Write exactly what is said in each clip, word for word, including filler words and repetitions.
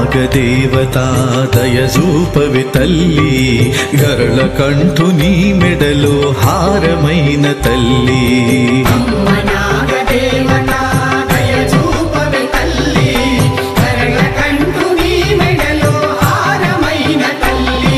నాగదేవతా దయజూపవి తల్లి గరళ కంఠుని మెడలో హారమైన తల్లి అమ్మ నాగదేవతా దయచూపవే తల్లి గరళ కంఠుని మెడలో హారమైన తల్లి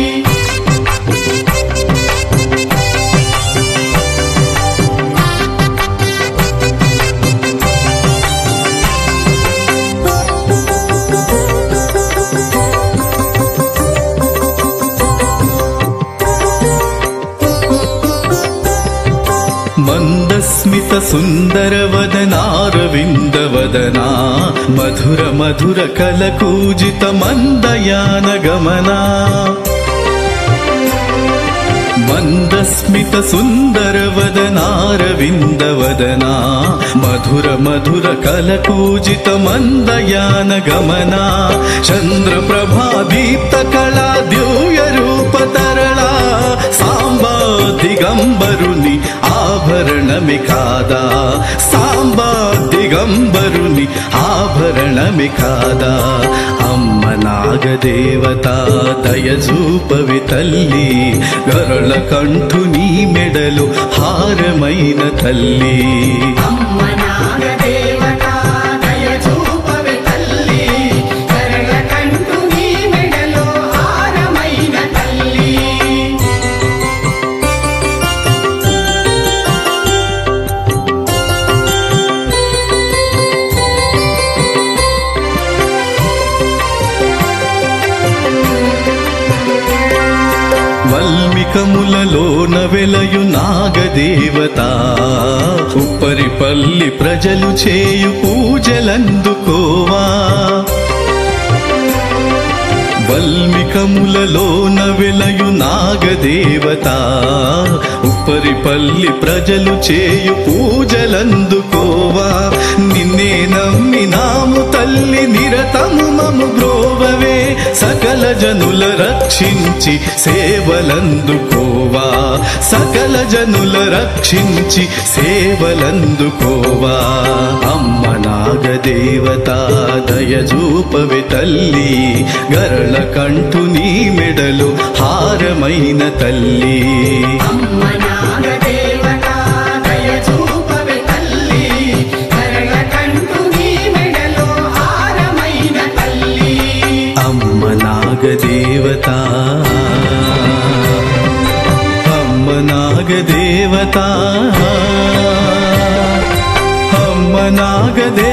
మందస్మిత సుందర వదనారవింద వదనా మధుర మధుర కలకూజిత మందయాన గమనా మందస్మిత సుందర వదనారవింద వదనా మధుర మధుర కలకూజిత మందయాన గమనా చంద్రప్రభా దీప్త కళా దివ్య రూప తరళా సాంబా దిగంబరుని ఆభరణమి కాదా సాంబా దిగంబరుని ఆభరణమి కాదా అమ్మ నాగదేవతా దయజూపవి తల్లి గరళ కంఠుని మెడలో హారమైన తల్లి అమ్మ నాగదేవతా దయచూపవే తల్లి గరళ కంఠుని మెడలో హారమైన తల్లి వల్మికములలోన వెలయు నాగదేవతా ఉప్పరిపల్లి ప్రజలు చేయు పూజలందుకోవా వల్మికములలోన వెలయు నాగదేవతా ఉప్పరిపల్లి ప్రజలు చేయు పూజలందుకోవా నిన్నే నమ్మినాము తల్లి నిరతము మము బ్రోవవే సకల జనుల రక్షించి సేవలందుకోవా సకల జనుల రక్షించి సేవలందుకోవా అమ్మ నాగదేవతా దయజూపవి తల్లి గరళ కంఠుని మెడలో హారమైన తల్లి అమ్మ నాగదేవతా దయచూపవే తల్లి గరళ కంఠుని మెడలో హారమైన తల్లి అమ్మ నాగదేవతా అమ్మ నాగదేవతా అమ్మ నాగదే